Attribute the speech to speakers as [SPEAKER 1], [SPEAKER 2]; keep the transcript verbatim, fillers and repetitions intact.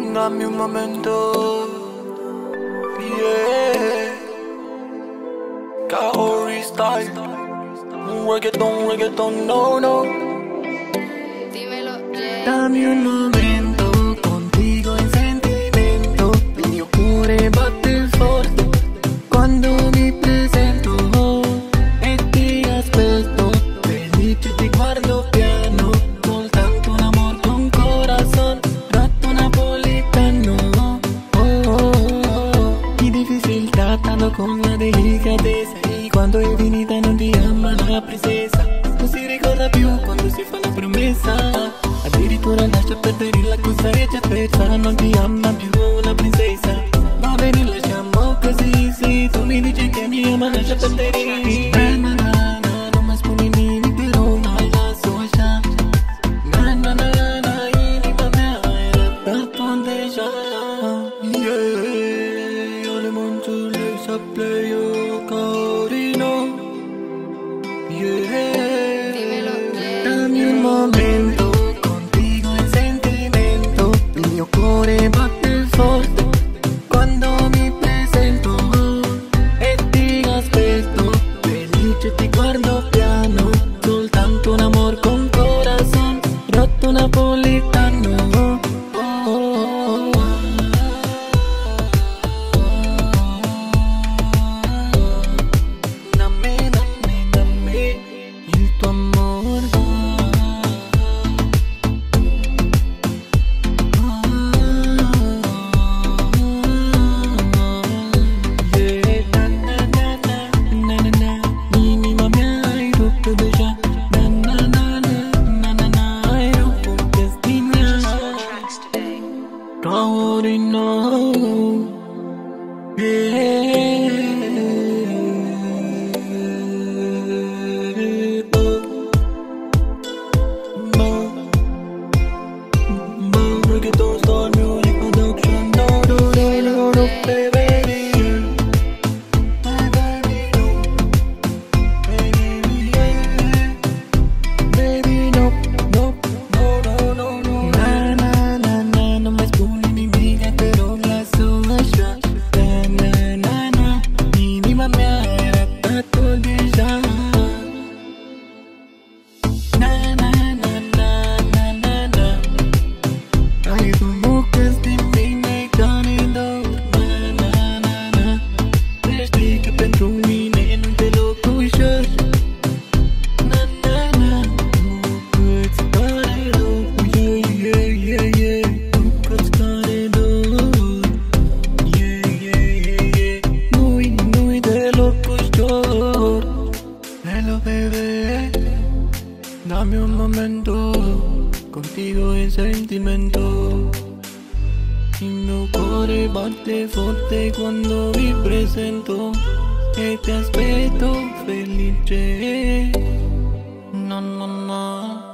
[SPEAKER 1] Dammi un momento, yeah. Kaori style, reggaeton, reggaeton, no, no.
[SPEAKER 2] Dímelo, yeah.
[SPEAKER 1] Dammi un momento, contigo in sentimento. Il mio cuore batte forte quando mi presento e ti aspetto. Felice ti guardo piano, soltanto un amor con corazón. Ratto napolitano, oh, oh, oh. Di difficil trattano con la delicatezza. E quando è finita non ti ama la princesa. Non si ricorda più quando si fa la promessa. Addirittura lascia perdere la cosa è già persa. Non ti ama più la princesa. Va bene, lasciamo così. Se tu mi dici che mi ama, lascia perdere. Na na na na, non mi spumi però non la so già. Na na na na, inima mia era tanto deja. Yeah, io le monto le saplei io carino. Yeah,
[SPEAKER 2] Dímelo, yeah.
[SPEAKER 1] dammi un momento, contigo in sentimento. Il mio cuore batte forte quando mi presento e ti aspetto. Felice ti guardo piano, soltanto un amor con corazón. Rotto napolitano, oh, oh, oh, oh. Dammi, dammi, dammi il tuo amore. Yeah, na na na na, na na na. Inima mia hai rotto già. Na na na na, na na na, hai rotto destina. Kaori no, yeah. Bo, bo, reggaeton star music production. No, no, no, no, no, baby, yeah. My baby, no. Baby, yeah. Baby, no, no, no, no, no, no. Na, na, na, na, non mi spugni mi mica, però la so lascia. Na, na, na, na, minima mia era tanto deja. Na, na, na, na, na, na, na. Ai tu mucas de mine canendo. Na, na, na, na. Știi că pentru mine nu deloc ușor. Na, na, na, nu îți pare rău. Yeah, yeah, yeah, yeah. Nu îți pare rău. Yeah, yeah, yeah, yeah. Nu-i, nu-i deloc ușor. Hello, baby. Dammi un momento, contigo in sentimento. Il mio cuore batte forte quando mi presento e ti aspetto felice. No, no, no.